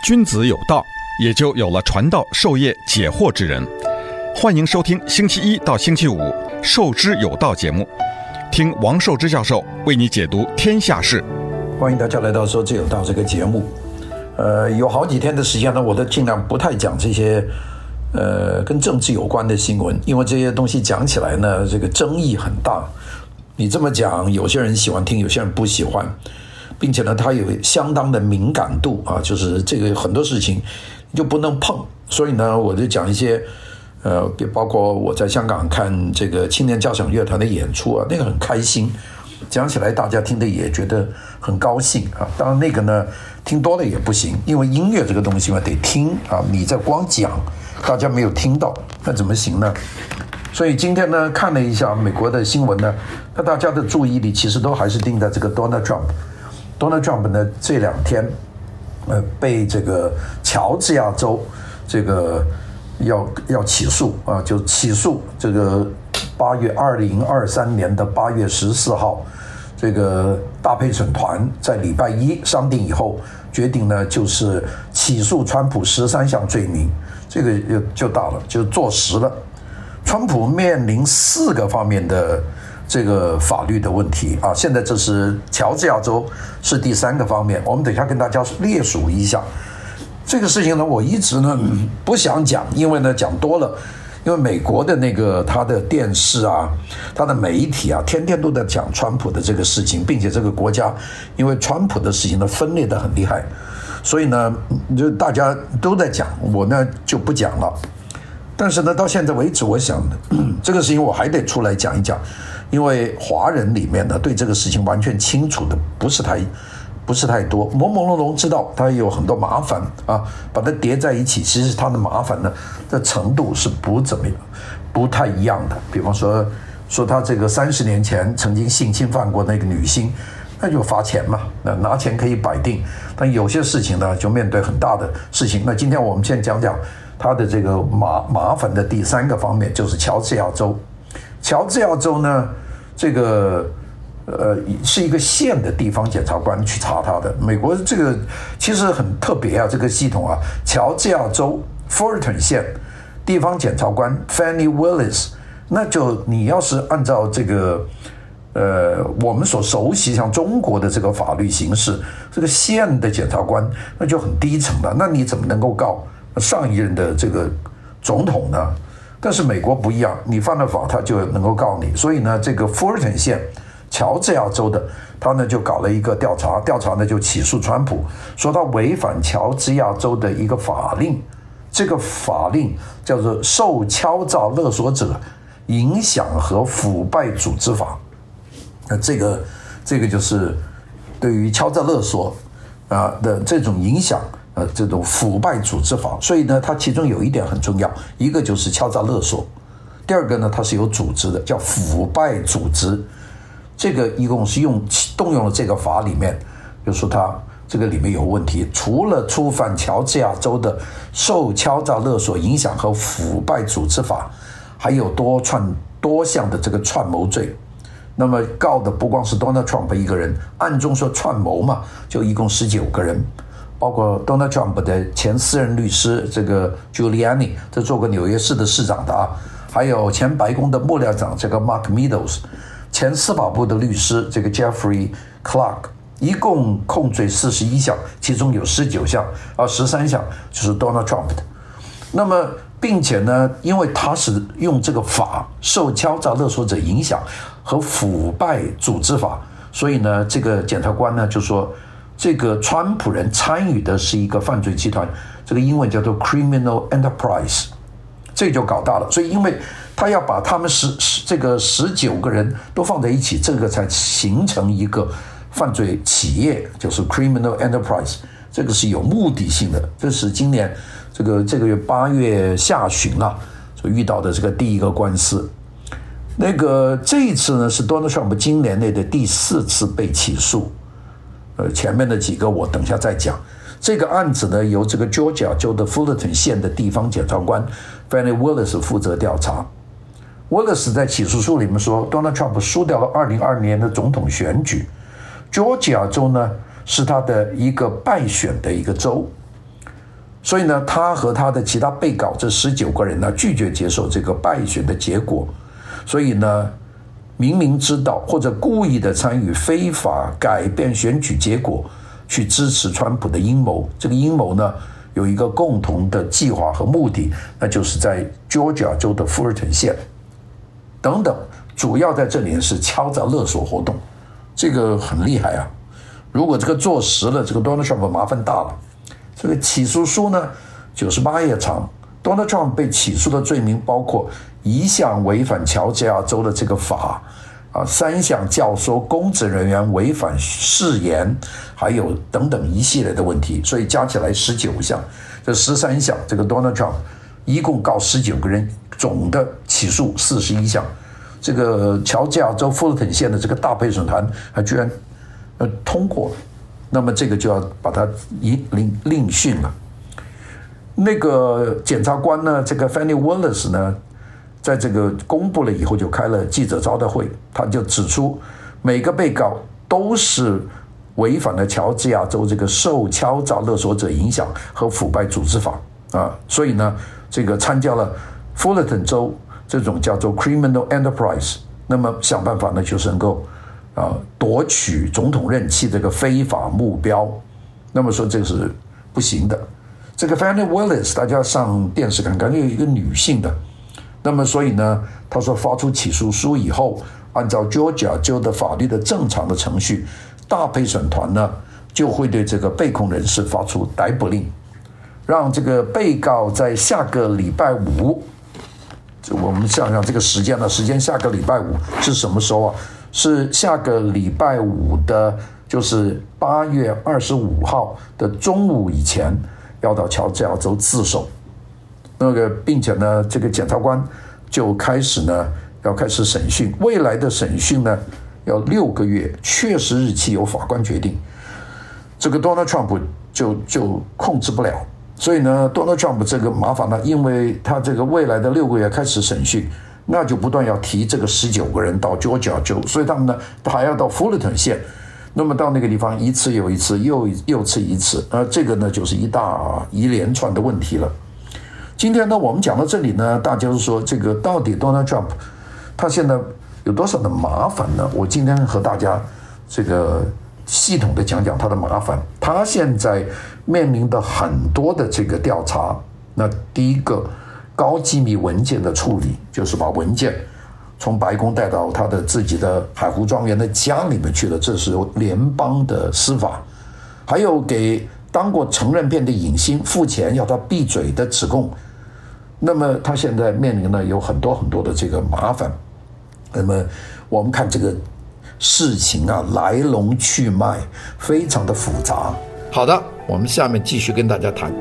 君子有道，也就有了传道授业解惑之人。欢迎收听星期一到星期五《授之有道》节目，听王寿之教授为你解读天下事。 欢迎大家来到《授之有道》这个节目。有好几天的时间呢，我都尽量不太讲这些跟政治有关的新闻，因为这些东西讲起来呢，这个争议很大。你这么讲，有些人喜欢听，有些人不喜欢，并且呢，它有相当的敏感度啊，就是这个很多事情你就不能碰。所以呢，我就讲一些包括我在香港看这个青年交响乐团的演出啊，那个很开心，讲起来大家听的也觉得很高兴啊。当然那个呢，听多了也不行，因为音乐这个东西嘛，得听啊，你在光讲，大家没有听到，那怎么行呢？所以今天呢，看了一下美国的新闻呢，那大家的注意力其实都还是定在这个 Donald Trump。Donald Trump 呢，这两天被这个乔治亚州这个要起诉啊，就起诉这个2023年8月14号，这个大陪审团在礼拜一商定以后，决定呢就是起诉川普13项罪名，这个就大了，就坐实了。川普面临4个方面的这个法律的问题啊，现在这是乔治亚州是第3个方面，我们等一下跟大家列数一下。这个事情呢，我一直呢不想讲，因为呢讲多了，因为美国的那个他的电视啊，他的媒体啊，天天都在讲川普的这个事情，并且这个国家因为川普的事情呢分裂得很厉害，所以呢就大家都在讲，我呢就不讲了。但是呢，到现在为止，我想这个事情我还得出来讲一讲，因为华人里面呢对这个事情完全清楚的不是太多，朦朦胧胧知道它有很多麻烦啊，把它叠在一起，其实它的麻烦呢的程度是不太一样的。比方说他这个30年前曾经性侵犯过那个女星，那就罚钱嘛，拿钱可以摆定。但有些事情呢，就面对很大的事情。那今天我们先讲讲他的这个麻烦的第3个方面，就是乔治亚州。乔治亚州呢，这个是一个县的地方检察官去查他的。美国这个其实很特别啊，这个系统啊，乔治亚州 Fulton 县地方检察官 Fannie Willis， 那就你要是按照这个我们所熟悉像中国的这个法律形式，这个县的检察官那就很低层的，那你怎么能够告上一任的这个总统呢？但是美国不一样，你犯了法他就能够告你。所以呢，这个富尔顿县乔治亚州的他呢就搞了一个调查呢就起诉川普，说他违反乔治亚州的一个法令，这个法令叫做受敲诈勒索者影响和腐败组织法。那这个就是对于敲诈勒索的这种影响这种腐败组织法。所以呢，它其中有一点很重要，一个就是敲诈勒索，第二个呢它是有组织的，叫腐败组织。这个一共是动用了这个法里面，就说它这个里面有问题，除了触犯乔治亚州的受敲诈勒索影响和腐败组织法，还有多项的这个串谋罪。那么告的不光是 Donald Trump 一个人，暗中说串谋嘛，就一共19个人，包括 Donald Trump 的前私人律师这个 Giuliani， 这做过纽约市的市长的啊，还有前白宫的幕僚长这个 Mark Meadows， 前司法部的律师这个 Jeffrey Clark， 一共控罪41项，其中有19项13项就是 Donald Trump 的。那么并且呢，因为他是用这个法受敲诈勒索者影响和腐败组织法，所以呢，这个检察官呢就说，这个川普人参与的是一个犯罪集团，这个英文叫做 criminal enterprise， 这就搞大了。所以因为他要把他们这个19个人都放在一起，这个才形成一个犯罪企业，就是 criminal enterprise， 这个是有目的性的。这是今年这个月8月下旬啊，所遇到的这个第一个官司。这一次呢是 Donald Trump 今年内的第4次被起诉。前面的几个我等一下再讲。这个案子呢由这个 Georgia 州的 Fulton 县的地方检察官 Fannie Willis 负责调查。Willis 在起诉书里面说 Donald Trump 输掉了2020年的总统选举。Georgia 州呢是他的一个败选的一个州。 所以呢，他和他的其他被告这19个人呢，拒绝接受这个败选的结果，所以呢，明明知道或者故意的参与非法改变选举结果，去支持川普的阴谋。这个阴谋呢，有一个共同的计划和目的，那就是在 Georgia 州的富尔顿县等等，主要在这里是敲诈勒索活动，这个很厉害啊！如果这个坐实了，这个 Donald Trump 麻烦大了。这个起诉书呢，98页长。Donald Trump 被起诉的罪名包括1项违反乔治亚州的这个法，3项教唆公职人员违反誓言，还有等等一系列的问题，所以加起来19项，这13项，这个 Donald Trump 一共告19个人，总的起诉41项。这个乔治亚州富尔顿县的这个大陪审团还居然通过了。那么这个就要把它另讯了。那个检察官呢，这个 Fani Willis 呢，在这个公布了以后就开了记者招待会，他就指出每个被告都是违反了乔治亚州这个受敲诈勒索者影响和腐败组织法所以呢，这个参加了富尔顿州这种叫做 criminal enterprise， 那么想办法呢就是能够夺取总统任期这个非法目标，那么说这个是不行的。这个 Fani Willis 大家上电视看看，有一个女性的，那么所以呢，他说发出起诉书以后，按照 Georgia 州的法律的正常的程序，大陪审团呢就会对这个被控人士发出逮捕令，让这个被告在下个礼拜五，我们想想这个时间呢，下个礼拜五是什么时候啊？是下个礼拜五的，就是8月25号的中午以前，要到乔治亚州自首。那个，并且呢，这个检察官就开始审讯。未来的审讯呢，要6个月，确实日期由法官决定。这个 Donald Trump 就控制不了，所以呢 ，Donald Trump 这个麻烦呢，因为他这个未来的6个月开始审讯。那就不断要提这个19个人到 Georgia 州，所以他们呢还要到富尔顿县，那么到那个地方一次又一次，又次一次，这个呢就是一连串的问题了。今天呢我们讲到这里呢，大家就说这个到底 Donald Trump 他现在有多少的麻烦呢？我今天和大家这个系统的讲讲他的麻烦。他现在面临的很多的这个调查，那第一个。高机密文件的处理，就是把文件从白宫带到他的自己的海湖庄园的家里面去了，这是联邦的司法。还有给当过成人片的影星付钱要他闭嘴的指控，那么他现在面临呢有很多的这个麻烦。那么我们看这个事情来龙去脉非常的复杂。好的，我们下面继续跟大家谈。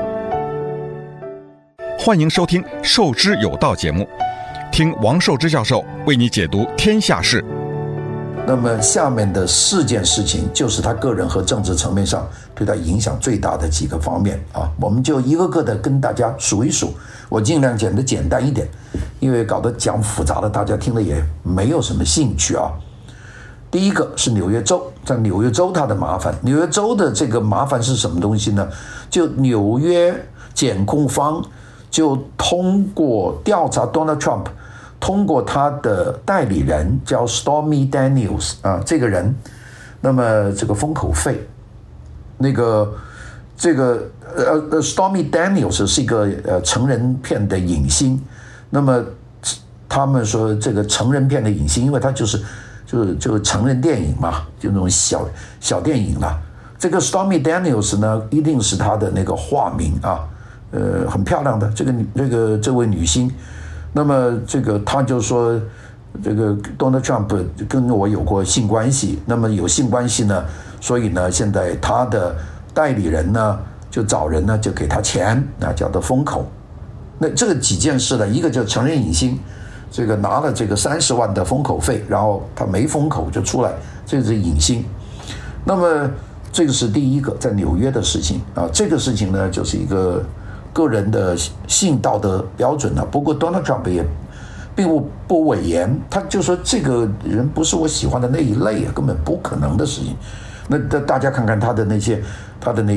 欢迎收听《授之有道》节目，听王寿之教授为你解读天下事。 那么下面的4件事情，就是他个人和政治层面上对他影响最大的几个方面我们就一个个的跟大家数一数，我尽量讲得简单一点，因为搞得讲复杂的，大家听了也没有什么兴趣第一个是纽约州，在纽约州它的麻烦，纽约州的这个麻烦是什么东西呢？就纽约检控方就通过调查 Donald Trump， 通过他的代理人叫 Stormy Daniels 这个人，那么这个封口费，Stormy Daniels 是一个成人片的影星，那么他们说这个成人片的影星，因为他就是成人电影嘛，就那种小电影啦。这个 Stormy Daniels 呢，一定是他的那个化名很漂亮的这位女星，那么她就说这个 Donald Trump 跟我有过性关系，那么有性关系呢，所以呢现在他的代理人呢就找人呢就给他钱，那叫做封口。那这个几件事呢，一个就成人影星，这个拿了这个30万的封口费，然后他没封口就出来，这是影星。那么这个是第一个在纽约的事情这个事情呢就是一个个人的性道德标准不过 Donald Trump 也并不讳言，他就说这个人不是我喜欢的那一类根本不可能的事情。那大家看看他的那些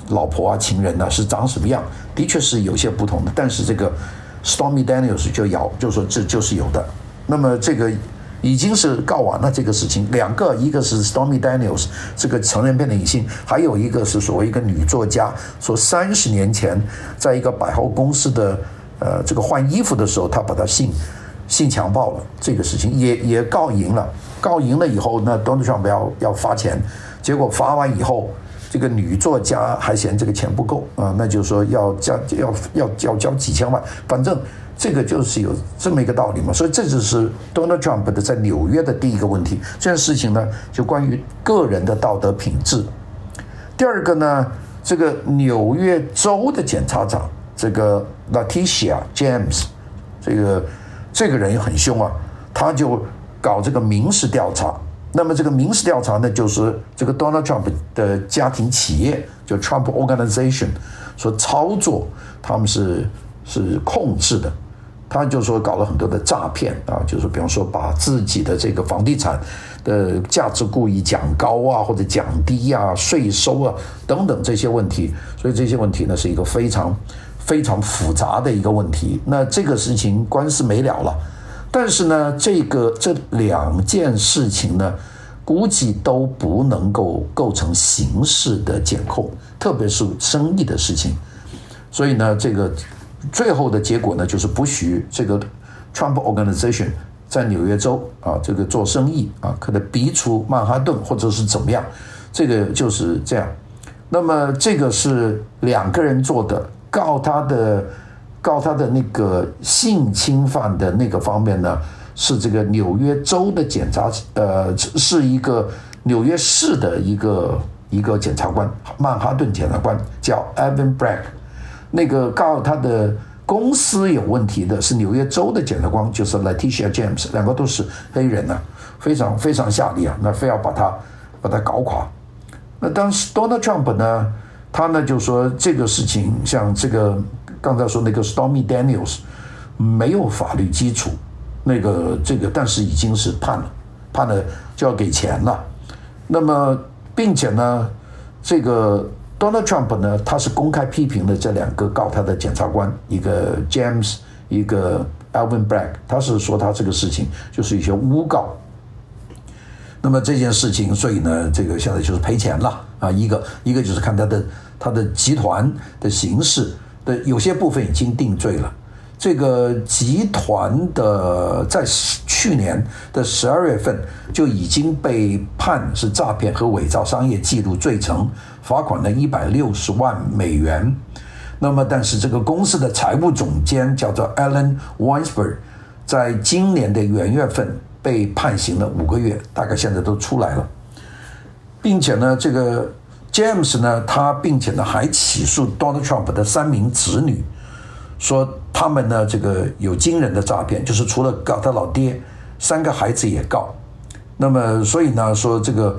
老婆啊、情人啊是长什么样，的确是有些不同的。但是这个 Stormy Daniels 就说这就是有的。那么这个已经是告完了这个事情，两个，一个是 Stormy Daniels 这个成人片的影星，还有一个是所谓一个女作家，说30年前在一个百货公司的这个换衣服的时候，她把她性强暴了，这个事情也告赢了。告赢了以后呢 ，Donald Trump 要罚钱，结果罚完以后，这个女作家还嫌这个钱不够啊，那就是说要交几千万，反正这个就是有这么一个道理嘛。所以这就是 Donald Trump 的在纽约的第一个问题。这件事情呢，就关于个人的道德品质。第二个呢，这个纽约州的检察长这个 Letitia James， 这个人也很凶啊，他就搞这个民事调查。那么这个民事调查呢，就是这个 Donald Trump 的家庭企业，就 Trump Organization 所操作，他们是控制的。他就说搞了很多的诈骗啊，就是比方说把自己的这个房地产的价值故意讲高啊，或者讲低啊，税收啊等等这些问题。所以这些问题呢，是一个非常非常复杂的一个问题。那这个事情官司没了了。但是呢，这两件事情呢，估计都不能够构成刑事的检控，特别是生意的事情。所以呢，这个最后的结果呢，就是不许这个 Trump Organization 在纽约州啊，这个做生意啊，可能逼出曼哈顿或者是怎么样，这个就是这样。那么这个是两个人做的，告他的那个性侵犯的那个方面呢，是这个纽约州的是一个纽约市的一个检察官，曼哈顿检察官叫 Evan Bragg。那个告他的公司有问题的是纽约州的检察官，就是 Letitia James， 两个都是黑人啊，非常非常下力啊，那非要把他搞垮。那当时 Donald Trump 呢，他呢就说这个事情，像这个刚才说那个 Stormy Daniels 没有法律基础，但是已经是判了就要给钱了。那么并且呢，这个 Donald Trump 呢，他是公开批评了这两个告他的检察官，一个 James， 一个 Alvin Bragg， 他是说他这个事情就是一些诬告。那么这件事情，所以呢，这个现在就是赔钱了啊，一个就是看他的集团的形式的有些部分已经定罪了。这个集团的在去年的12月份就已经被判是诈骗和伪造商业记录罪成，罚款了160万美元。那么但是这个公司的财务总监叫做 Alan Weinsberg， 在今年的元月份被判刑了5个月，大概现在都出来了。并且呢，这个 James 呢，他并且呢还起诉 Donald Trump 的3名子女，说他们呢这个有惊人的诈骗，就是除了告他老爹，3个孩子也告。那么所以呢说这个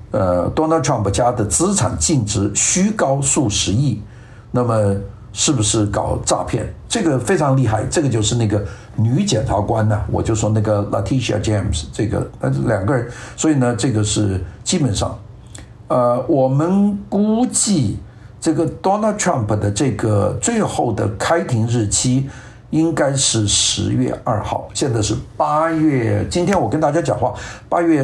Donald Trump 家的资产净值虚高数十亿，那么是不是搞诈骗？这个非常厉害，这个就是那个女检察官呢，我就说那个 Letitia James， 这个两个人，所以呢这个是基本上我们估计这个 Donald Trump 的这个最后的开庭日期应该是10月2号，现在是8月，今天我跟大家讲话8月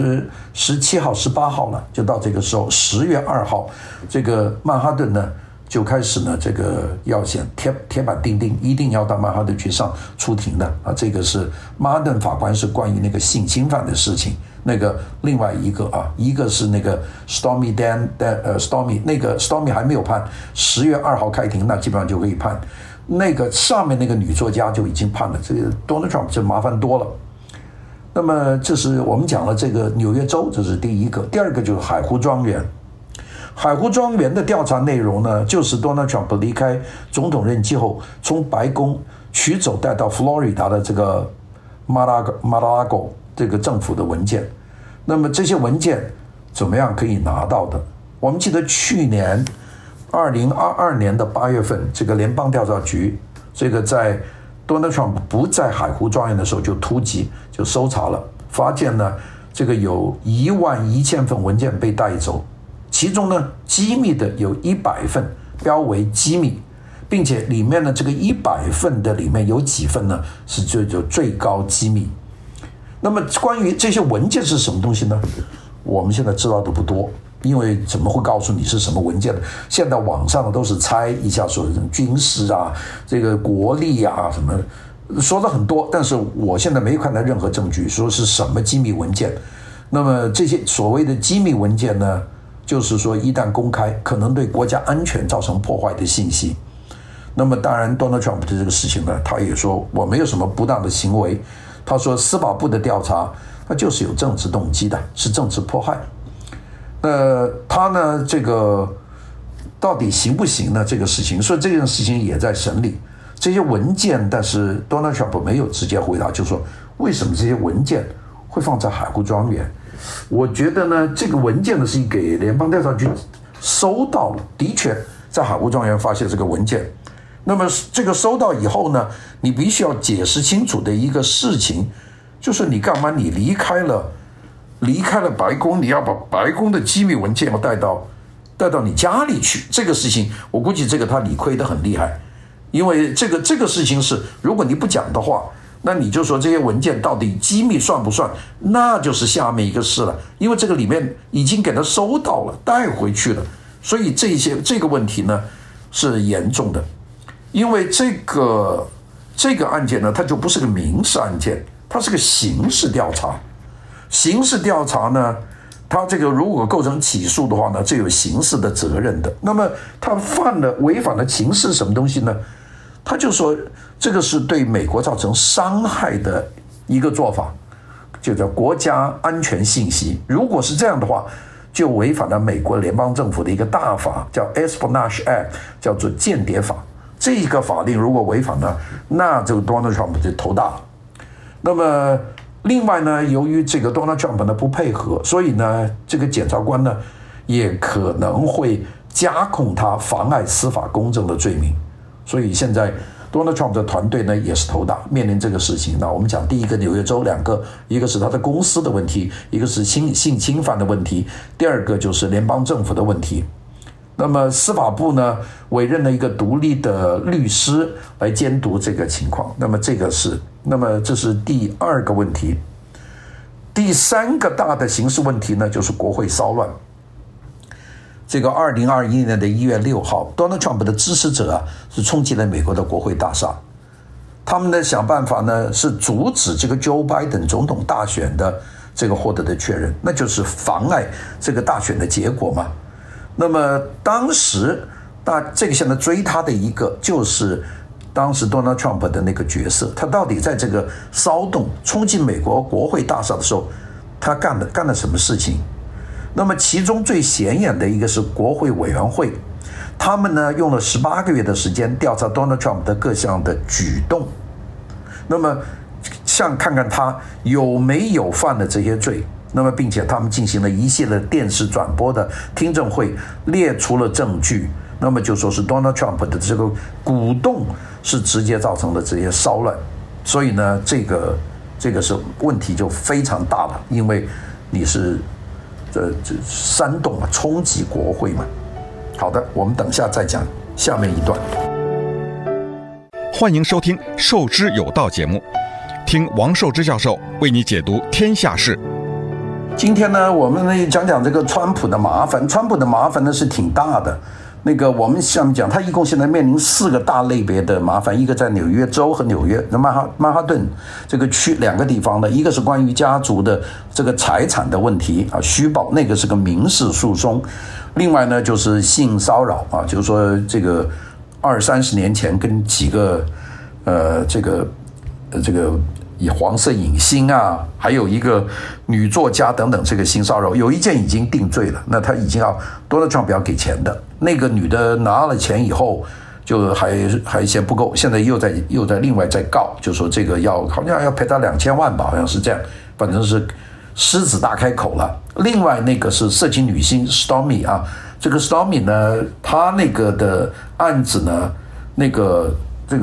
17号18号了，就到这个时候10月2号，这个曼哈顿呢就开始呢这个要先铁板钉钉，一定要到曼哈顿去出庭的啊，这个是曼哈顿法官是关于那个性侵犯的事情。那个另外一个啊，一个是那个 Stormy 那个 Stormy 还没有判，10月2号开庭，那基本上就可以判。那个上面那个女作家就已经判了，这个 Donald Trump 就麻烦多了。那么这是我们讲了这个纽约州，这是第一个。第二个就是海湖庄园。海湖庄园的调查内容呢，就是 Donald Trump 离开总统任期后，从白宫取走带到佛罗里达的这个马拉戈这个政府的文件。那么这些文件怎么样可以拿到的？我们记得去年2022年的8月份，这个联邦调查局这个在 Donald Trump 不在海湖庄园的时候就突击就搜查了，发现呢这个有11000份文件被带走。 其中呢机密的有100份标为机密，并且里面呢这个100份的里面有几份呢是最高机密。那么关于这些文件是什么东西呢？我们现在知道的不多，因为怎么会告诉你是什么文件呢？现在网上都是猜一下，说军事啊，这个国力啊什么，说了很多，但是我现在没看到任何证据说是什么机密文件。那么这些所谓的机密文件呢，就是说一旦公开，可能对国家安全造成破坏的信息。那么当然 Donald Trump 的这个事情呢，他也说我没有什么不当的行为，他说司法部的调查他就是有政治动机的，是政治迫害。他呢这个到底行不行呢？这个事情，所以这件事情也在审理。这些文件，但是 Donald Trump 没有直接回答，就说为什么这些文件会放在海湖庄园。我觉得呢，这个文件呢是给联邦调查局收到了，的确在海湖庄园发现这个文件。那么这个收到以后呢，你必须要解释清楚的一个事情，就是你干嘛？你离开了白宫，你要把白宫的机密文件要带到你家里去。这个事情，我估计这个他理亏得很厉害，因为这个事情是，如果你不讲的话，那你就说这些文件到底机密算不算？那就是下面一个事了，因为这个里面已经给他收到了，带回去了，所以这个问题呢是严重的。因为这个案件呢，它就不是个民事案件，它是个刑事调查。刑事调查呢，它这个如果构成起诉的话呢，这有刑事的责任的。那么他违反了刑事什么东西呢？他就说这个是对美国造成伤害的一个做法，就叫国家安全信息。如果是这样的话，就违反了美国联邦政府的一个大法，叫 Espionage Act， 叫做间谍法。这个法令如果违反了，那这个 Donald Trump 就头大了。那么另外呢，由于这个 Donald Trump 呢不配合，所以呢这个检察官呢也可能会加控他妨碍司法公正的罪名。所以现在 Donald Trump 的团队呢也是头大，面临这个事情。那我们讲第一个纽约州2个，一个是他的公司的问题，一个是性侵犯的问题，第二个就是联邦政府的问题。那么司法部呢委任了一个独立的律师来监督这个情况。那么这是第2个问题。第3个大的刑事问题呢，就是国会骚乱。这个2021年的1月6号 Donald Trump 的支持者是冲击了美国的国会大厦。他们呢想办法呢是阻止这个 Joe Biden 总统大选的这个获得的确认，那就是妨碍这个大选的结果嘛。那么当时这个现在追他的一个就是当时 Donald Trump 的那个角色，他到底在这个骚动冲进美国国会大厦的时候，他干了什么事情？那么其中最显眼的一个是国会委员会，他们呢用了18个月的时间调查 Donald Trump 的各项的举动，那么看看他有没有犯了这些罪。那么并且他们进行了一系列电视转播的听证会，列出了证据，那么就说是 Donald Trump 的这个鼓动是直接造成了这些骚乱。所以呢这个是问题就非常大了，因为你是这煽动冲击国会嘛。好的，我们等下再讲下面一段。 欢迎收听受之有道节目，听王寿之教授为你解读天下事。 今天呢，我们呢讲这个川普的麻烦。川普的麻烦呢是挺大的。那个我们下面讲，他一共现在面临4个大类别的麻烦，一个在纽约州和纽约曼哈顿这个区2个地方的，一个是关于家族的这个财产的问题虚报，那个是个民事诉讼。另外呢就是性骚扰就是说这个20-30年前跟几个这个以黄色影星还有一个女作家等等，这个性骚扰有一件已经定罪了，那他已经要 Donald Trump 要给钱的。那个女的拿了钱以后就还嫌不够，现在又在另外再告，就说这个好像要赔他2000万吧，好像是这样，反正是狮子大开口了。另外那个是色情女星 Stormy 这个 Stormy 呢，她那个的案子呢，这个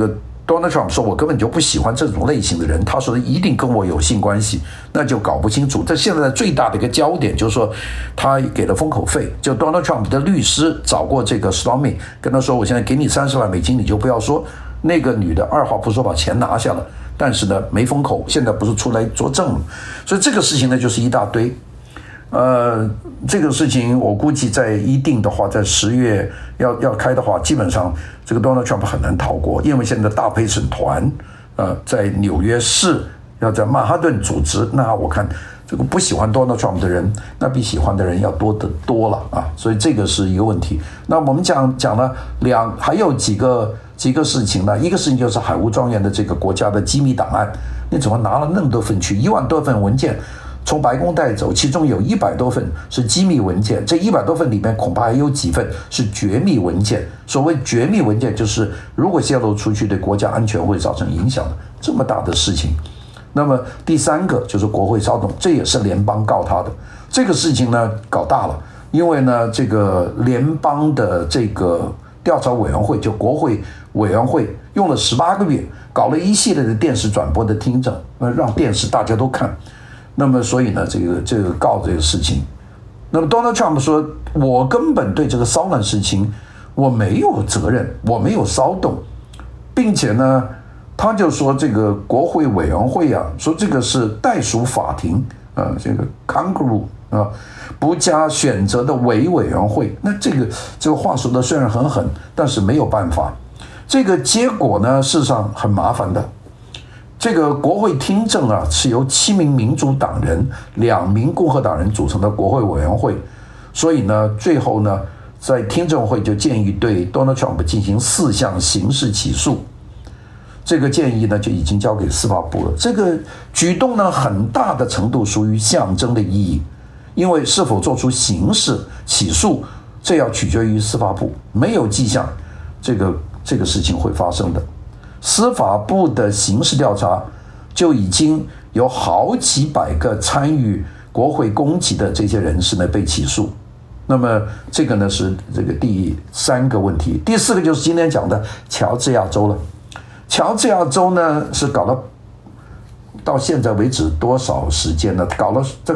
Donald Trump 说我根本就不喜欢这种类型的人，他说一定跟我有性关系，那就搞不清楚。这现在最大的一个焦点就是说，他给了封口费，就 Donald Trump 的律师找过这个 Stormy， 跟他说我现在给你30万美金，你就不要说。那个女的二话不说把钱拿下了，但是呢没封口，现在不是出来作证了，所以这个事情呢就是一大堆。这个事情我估计在一定的话，在10月要开的话，基本上这个 Donald Trump 很难逃过，因为现在大陪审团在纽约市要在曼哈顿组织，那我看这个不喜欢 Donald Trump 的人，那比喜欢的人要多得多了啊，所以这个是一个问题。那我们讲了还有几个事情呢，一个事情就是海湖庄园的这个国家的机密档案，你怎么拿了那么多份去，1万多份文件从白宫带走，其中有100多份是机密文件，这100多份里面恐怕还有几份是绝密文件。所谓绝密文件，就是如果泄露出去对国家安全会造成影响的这么大的事情。那么第3个就是国会骚动，这也是联邦告他的这个事情呢搞大了，因为呢这个联邦的这个调查委员会，就国会委员会用了18个月，搞了一系列的电视转播的听证，让电视大家都看。那么所以呢这个告这个事情，那么 Donald Trump 说我根本对这个骚乱事情我没有责任，我没有骚动，并且呢他就说这个国会委员会啊，说这个是代属法庭这个 Congress 不加选择的委员会。那这个话说的虽然很狠，但是没有办法。这个结果呢事实上很麻烦的。这个国会听证啊是由7名民主党人2名共和党人组成的国会委员会，所以呢最后呢在听证会就建议对 Donald Trump 进行4项刑事起诉。这个建议呢就已经交给司法部了。这个举动呢很大的程度属于象征的意义，因为是否做出刑事起诉，这要取决于司法部，没有迹象这个事情会发生的。司法部的刑事调查就已经有好几百个参与国会攻击的这些人士呢被起诉。那么这个呢是这个第3个问题。第4个就是今天讲的乔治亚州了。乔治亚州呢是搞了到现在为止多少时间呢？搞了这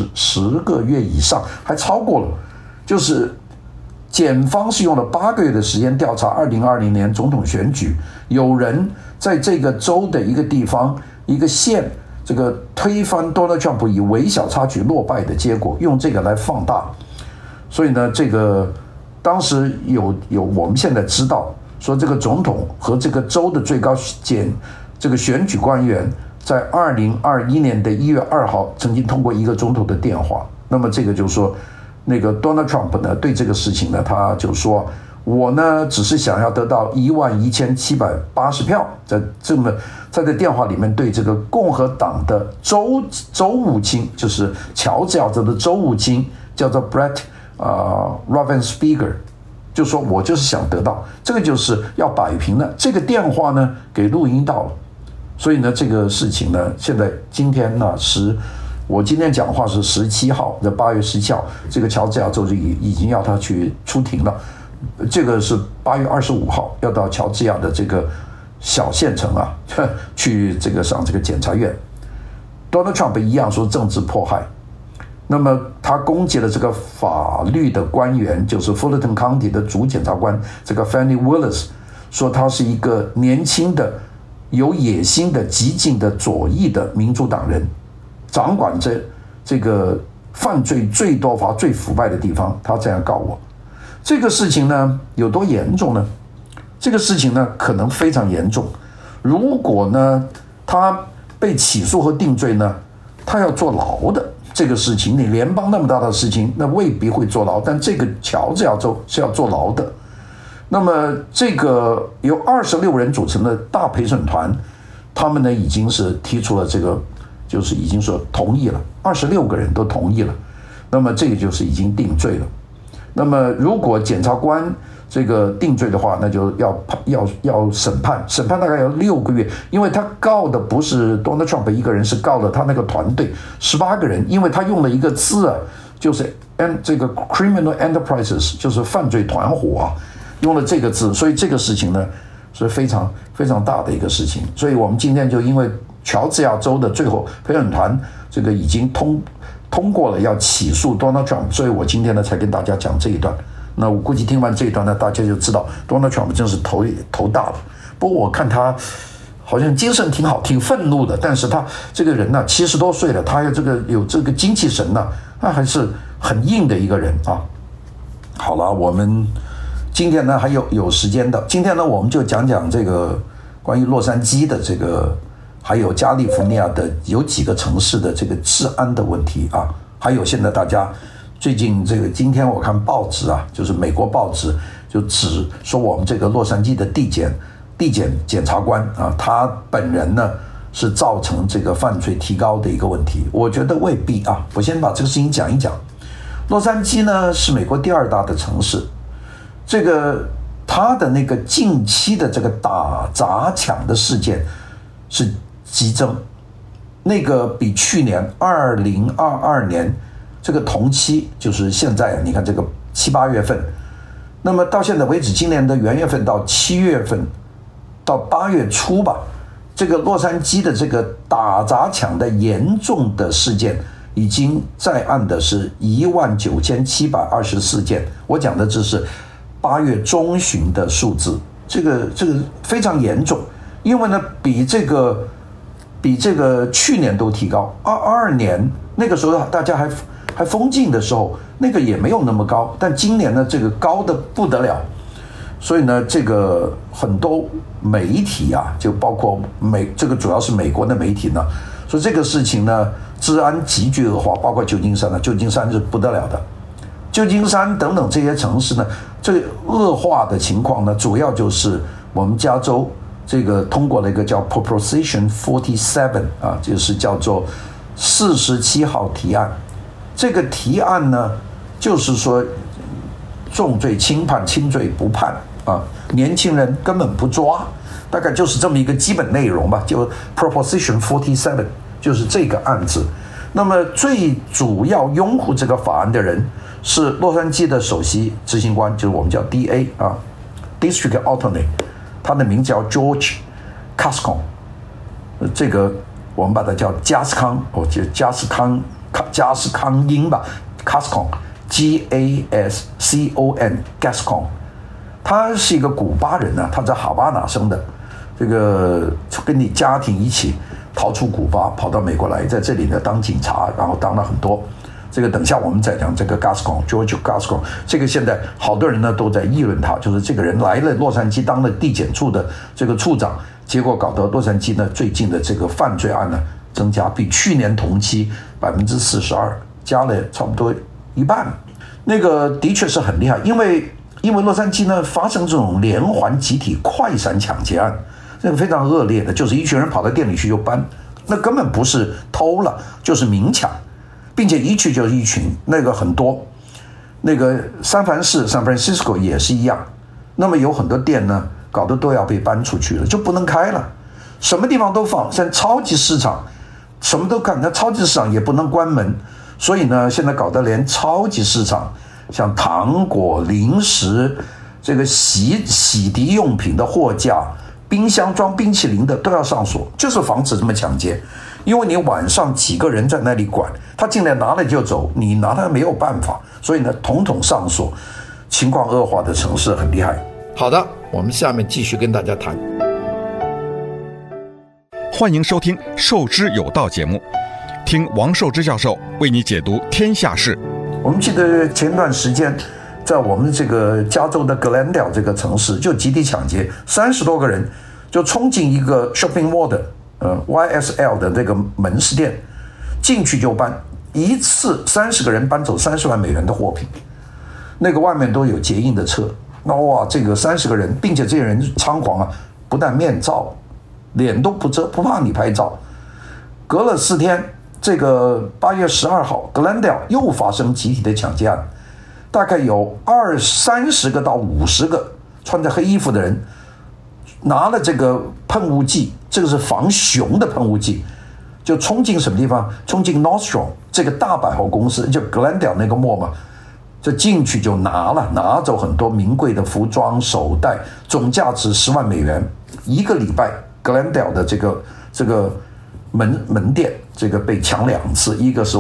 10个月以上，还超过了。就是检方是用了8个月的时间调查2020年总统选举，有人在这个州的一个地方一个县，这个推翻 Donald Trump 以微小差距落败的结果，用这个来放大。所以呢，这个当时有我们现在知道说，这个总统和这个州的最高这个选举官员在2021年的1月2号曾经通过一个钟头的电话。那么这个就是说，那个 Donald Trump 呢对这个事情呢，他就说我呢只是想要得到11780票，在这电话里面对这个共和党的州务卿，就是乔治亚州的州务卿叫做 Brett Raffensperger， 就说我就是想得到，这个就是要摆平了。这个电话呢给录音到了，所以呢这个事情呢现在今天呢我今天讲话是17号，在8月17号，这个乔治亚州就已经要他去出庭了。这个是8月25号要到乔治亚的这个小县城啊，去这个上这个检察院。Donald Trump 一样说政治迫害，那么他攻击了这个法律的官员，就是 Fulton County 的主检察官这个 Fani Willis， 说他是一个年轻的有野心的激进的左翼的民主党人，掌管着这个犯罪最多罚最腐败的地方，他这样告我。这个事情呢有多严重呢？这个事情呢可能非常严重。如果呢他被起诉和定罪呢，他要坐牢的。这个事情你联邦那么大的事情，那未必会坐牢，但这个乔治亚州是要坐牢的。那么这个由26人组成的大陪审团，他们呢已经是提出了这个，就是已经说同意了，26个人都同意了。那么这个就是已经定罪了。那么如果检察官这个定罪的话，那就要审判大概要6个月，因为他告的不是 Donald Trump 一个人，是告了他那个团队18个人，因为他用了一个字啊，就是这个 criminal enterprises， 就是犯罪团伙啊，用了这个字，所以这个事情呢是非常非常大的一个事情。所以我们今天就因为乔治亚州的最后陪审团这个已经通过了要起诉 Donald Trump， 所以我今天呢才跟大家讲这一段。那我估计听完这一段呢，大家就知道 Donald Trump 真是头大了。不过我看他好像精神挺好，挺愤怒的，但是他这个人呢，70多岁了，他有这个精气神呢，他还是很硬的一个人啊。好了，我们今天呢还有时间的，今天呢我们就讲讲这个关于洛杉矶的这个，还有加利福尼亚的有几个城市的这个治安的问题啊，还有现在大家最近这个今天我看报纸啊，就是美国报纸就指说我们这个洛杉矶的地检检察官啊，他本人呢是造成这个犯罪提高的一个问题。我觉得未必啊，我先把这个事情讲一讲。洛杉矶呢是美国第2大的城市，这个它的那个近期的这个打砸抢的事件是激增，那个比去年2022年这个同期，就是现在你看这个7、8月份，那么到现在为止，今年的元月份到7月份到8月初吧，这个洛杉矶的这个打砸抢的严重的事件已经在案的是19724件，我讲的这是8月中旬的数字，这个非常严重，因为呢比这个去年都提高。22年那个时候大家还封禁的时候，那个也没有那么高，但今年呢这个高的不得了。所以呢，这个很多媒体啊，就包括这个主要是美国的媒体呢，说这个事情呢，治安急剧恶化，包括旧金山呢，旧金山是不得了的，旧金山等等这些城市呢，这个恶化的情况呢，主要就是我们加州这个通过了一个叫 Proposition 47啊，就是叫做47号提案。这个提案呢，就是说重罪轻判，轻罪不判啊，年轻人根本不抓，大概就是这么一个基本内容吧。就 Proposition 47就是这个案子。那么最主要拥护这个法案的人是洛杉矶的首席执行官，就是我们叫 DA 啊 ，District Attorney， 他的名字叫 George Gascon， 这个我们把它叫加斯康，加斯康英吧 ，Gascon。Gascon， Gascon， 他是一个古巴人啊，他在哈瓦那生的，这个跟你家庭一起逃出古巴，跑到美国来，在这里呢当警察，然后当了很多。这个等一下我们再讲这个 Gascon，George Gascon， 这个现在好多人呢都在议论他，就是这个人来了洛杉矶当了地检处的这个处长，结果搞得洛杉矶呢最近的这个犯罪案呢增加，比去年同期42%，加了差不多一半。那个的确是很厉害，因为洛杉矶呢发生这种连环集体快闪抢劫案，这个非常恶劣的，就是一群人跑到店里去就搬，那根本不是偷了，就是明抢，并且一去就是一群，那个很多。那个San Francisco 也是一样，那么有很多店呢搞得都要被搬出去了，就不能开了，什么地方都放，像超级市场什么都干，那超级市场也不能关门。所以呢，现在搞得连超级市场，像糖果、零食、这个洗涤用品的货架、冰箱装冰淇淋的都要上锁，就是防止这么抢劫。因为你晚上几个人在那里管，他进来拿了就走，你拿他没有办法，所以呢，统统上锁。情况恶化的城市很厉害。好的，我们下面继续跟大家谈。 欢迎收听《受之有道》节目。听王寿之教授为你解读天下事。 我们记得前段时间，在我们这个加州的格兰德这个城市就集体抢劫，30多个人就冲进一个 shopping mall 的YSL 的这个门市店，进去就搬，一次30个人搬走30万美元的货品，那个外面都有结印的册。那哇，这个30个人，并且这些人猖狂啊，不但面罩，脸都不遮，不怕你拍照。隔了4天。这个8月12号，格兰德又发生集体的抢劫案，大概有30个到50个穿着黑衣服的人，拿了这个喷雾剂，这个是防熊的喷雾剂，就冲进什么地方？冲进 Nordstrom 这个大百货公司，就格兰德那个 mall 嘛， 这进去就拿走很多名贵的服装、手袋，总价值$10万。一个礼拜 Glendale 的这个门店这个被抢2次，一个是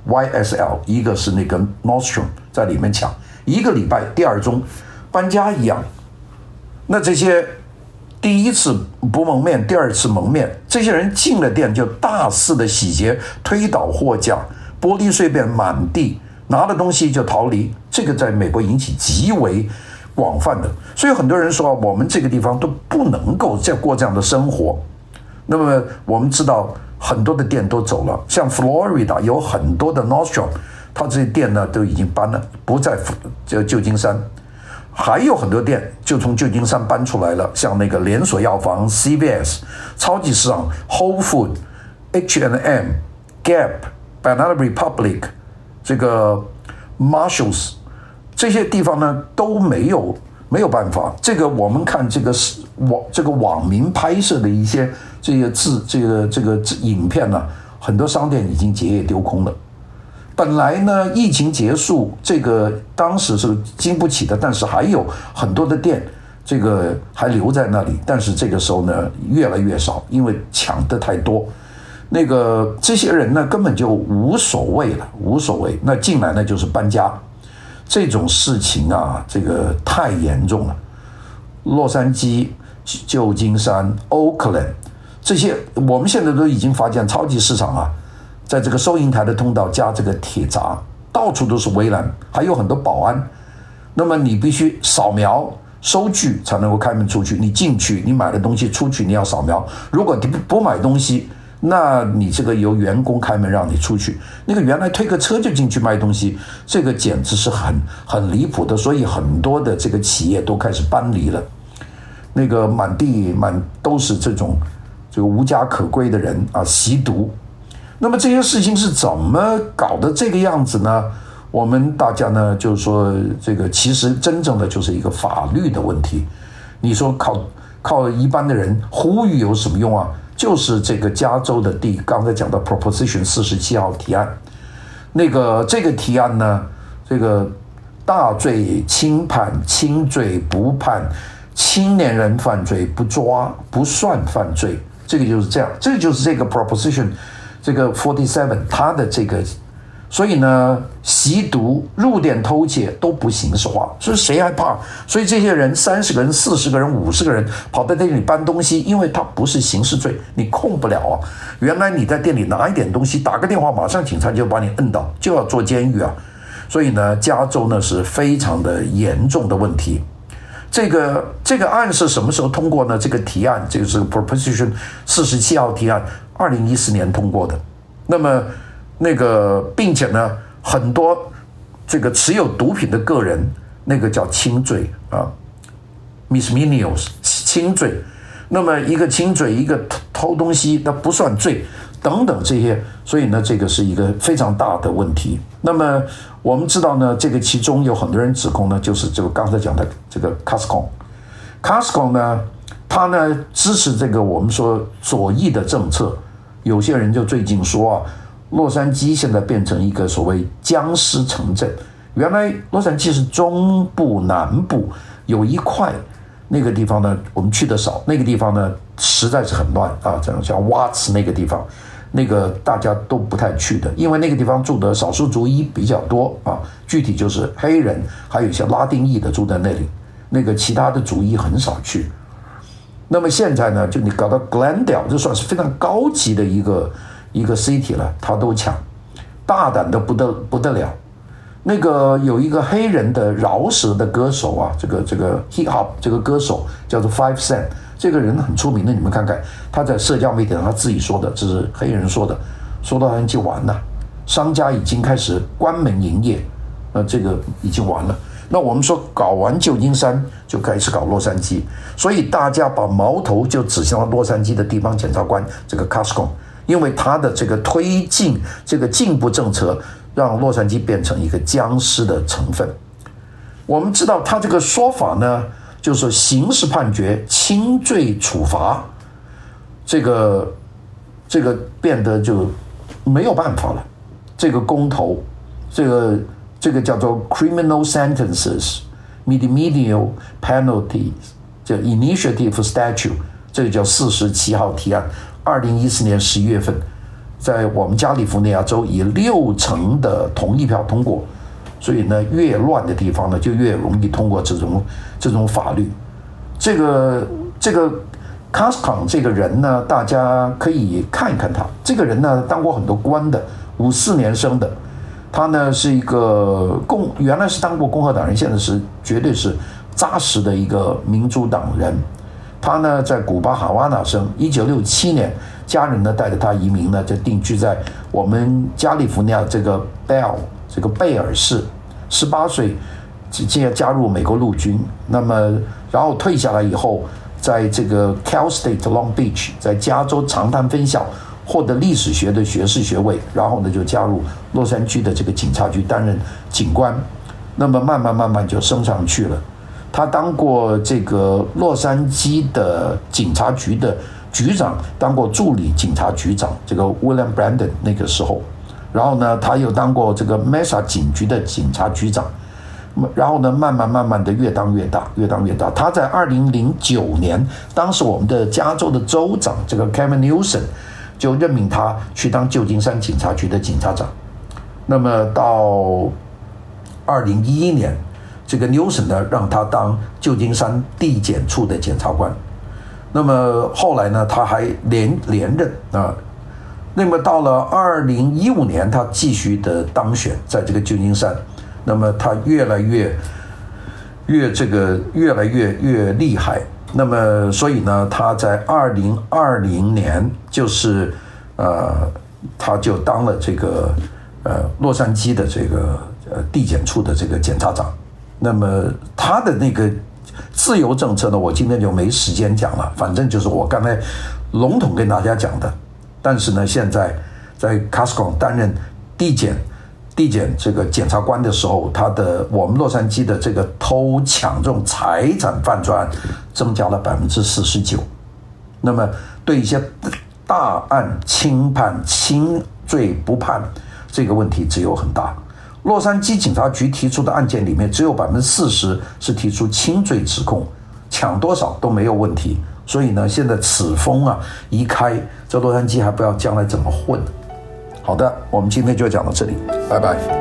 YSL， 一个是那个 Nordstrom 在里面抢，一个礼拜第2宗搬家一样。那这些第一次不蒙面，第2次蒙面，这些人进了店就大肆的洗劫，推倒货架，玻璃碎片满地，拿了东西就逃离。这个在美国引起极为广泛的，所以很多人说我们这个地方都不能够再过这样的生活。那么我们知道很多的店都走了，像 Florida 有很多的 Nordstrom， 它这些店呢都已经搬了，不在旧金山。还有很多店就从旧金山搬出来了，像那个连锁药房 CVS、 超级市场 Whole Foods、 H&M、 Gap、 Banana Republic、 这个 Marshalls， 这些地方呢都没有办法。这个我们看这个网民拍摄的一些这个影片呢，很多商店已经结业丢空了。本来呢，疫情结束，这个当时是经不起的，但是还有很多的店，这个还留在那里。但是这个时候呢，越来越少，因为抢的太多。那个这些人呢，根本就无所谓了，无所谓。那进来呢，就是搬家，这种事情啊，这个太严重了。洛杉矶、旧金山、Oakland 这些，我们现在都已经发现超级市场啊。在这个收银台的通道加这个铁闸，到处都是围栏，还有很多保安。那么你必须扫描收据才能够开门出去。你进去，你买的东西出去，你要扫描。如果你不买东西，那你这个由员工开门让你出去。那个原来推个车就进去卖东西，这个简直是很离谱的。所以很多的这个企业都开始搬离了。那个满地都是这个无家可归的人啊，吸毒。那么这些事情是怎么搞的这个样子呢？我们大家呢就是说，这个其实真正的就是一个法律的问题。你说靠一般的人呼吁有什么用啊？就是这个加州的刚才讲的 Proposition 47号提案，这个提案呢，这个大罪轻判，轻罪不判，青年人犯罪不抓不算犯罪，这个就是这样，这就是这个 Proposition。这个47它的这个，所以呢，吸毒、入店偷窃都不刑事化，所以谁害怕？所以这些人30个人、40个人、50个人跑在店里搬东西，因为它不是刑事罪，你控不了啊。原来你在店里拿一点东西，打个电话，马上警察就把你摁倒，就要坐监狱啊。所以呢，加州呢是非常的严重的问题。这个案是什么时候通过呢？这个提案，这个是 Proposition 47号提案，2014年通过的。那么并且呢，很多这个持有毒品的个人，那个叫轻罪啊 ，misdemeanors 轻罪。那么一个轻罪，一个偷东西，那不算罪，等等这些。所以呢，这个是一个非常大的问题。那么我们知道呢，这个其中有很多人指控呢，就是这个刚才讲的这个 Costco 呢，他呢支持这个我们说左翼的政策。有些人就最近说啊，洛杉矶现在变成一个所谓僵尸城镇。原来洛杉矶是中部南部有一块，那个地方呢我们去的少，那个地方呢实在是很乱啊，这样像 Watts 那个地方，那个大家都不太去的，因为那个地方住的少数族裔比较多啊，具体就是黑人，还有一些拉丁裔的住在那里，那个其他的族裔很少去。那么现在呢，就你搞到 Glendale， 就算是非常高级的一个 city 了，他都抢，大胆的不得了。那个有一个黑人的饶舌的歌手啊，这个 hip hop 这个歌手叫做 5 Cent， 这个人很出名的，你们看看他在社交媒体上他自己说的，这是黑人说的，说到他就完了，商家已经开始关门营业，这个已经完了。那我们说搞完旧金山就开始搞洛杉矶，所以大家把矛头就指向了洛杉矶的地方检察官这个 Costco， 因为他的这个推进这个进步政策，让洛杉矶变成一个僵尸的成分。我们知道他这个说法呢，就是刑事判决轻罪处罚，这个变得就没有办法了。这个公投，这个这个叫做 criminal sentences、remedial penalties， 叫 initiative statute， 这个叫47号提案，2014年11月份，在我们加利福尼亚州以60%的同意票通过。所以呢，越乱的地方呢，就越容易通过这种法律。这个 Kaskan 这个人呢，大家可以看一看他。这个人呢，当过很多官的，54年生的。他呢是一个原来是当过共和党人，现在是绝对是扎实的一个民主党人。他呢在古巴哈瓦那生，1967年，家人呢带着他移民呢，就定居在我们加利福尼亚这个贝尔市，18岁加入美国陆军。那么然后退下来以后，在这个 Cal State Long Beach， 在加州长滩分校获得历史学的学士学位，然后呢就加入洛杉矶的这个警察局担任警官。那么慢慢就升上去了。他当过这个洛杉矶的警察局的局长，当过助理警察局长，这个 William Brandon 那个时候。然后呢，他又当过这个 Mesa 警局的警察局长。然后呢，慢慢的越当越大。他在2009年，当时我们的加州的州长这个 Kevin Newsom 就任命他去当旧金山警察局的警察长。那么到2011年，这个 Newsom 呢让他当旧金山地检处的检察官。那么后来呢，他还连任啊。那么到了2015年，他继续的当选，在这个旧金山。那么他越来越厉害。那么所以呢，他在2020年就是他就当了这个洛杉矶的这个地检处的这个检察长。那么他的那个自由政策呢，我今天就没时间讲了，反正就是我刚才笼统跟大家讲的。但是呢，现在在 Kaskan 担任地检这个检察官的时候，我们洛杉矶的这个偷抢这种财产犯罪案增加了49%。那么对一些大案轻判、轻罪不判这个问题只有很大。洛杉矶警察局提出的案件里面，只有40%是提出轻罪指控，抢多少都没有问题。所以呢，现在此风一开，这洛杉矶还不知道将来怎么混。好的，我们今天就讲到这里，拜拜。